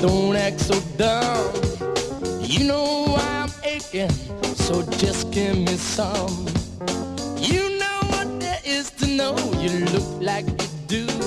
Don't act so dumb. You know why I'm aching, so just give me some. You know what there is to know. You look like you do.